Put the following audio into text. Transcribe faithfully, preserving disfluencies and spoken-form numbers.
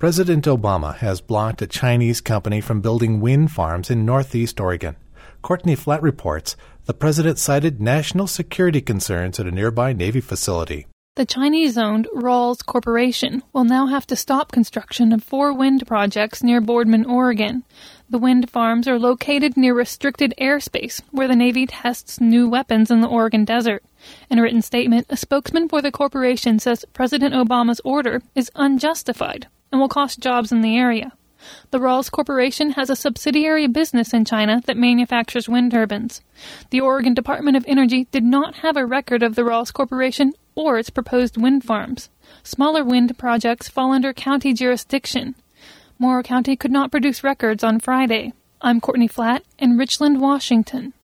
President Obama has blocked a Chinese company from building wind farms in northeast Oregon. Courtney Flatt reports the president cited national security concerns at a nearby Navy facility. The Chinese-owned Rawls Corporation will now have to stop construction of four wind projects near Boardman, Oregon. The wind farms are located near restricted airspace, where the Navy tests new weapons in the Oregon desert. In a written statement, a spokesman for the corporation says President Obama's order is unjustified and will cost jobs in the area. The Rawls Corporation has a subsidiary business in China that manufactures wind turbines. The Oregon Department of Energy did not have a record of the Rawls Corporation or its proposed wind farms. Smaller wind projects fall under county jurisdiction. Morrow County could not produce records on Friday. I'm Courtney Flatt in Richland, Washington.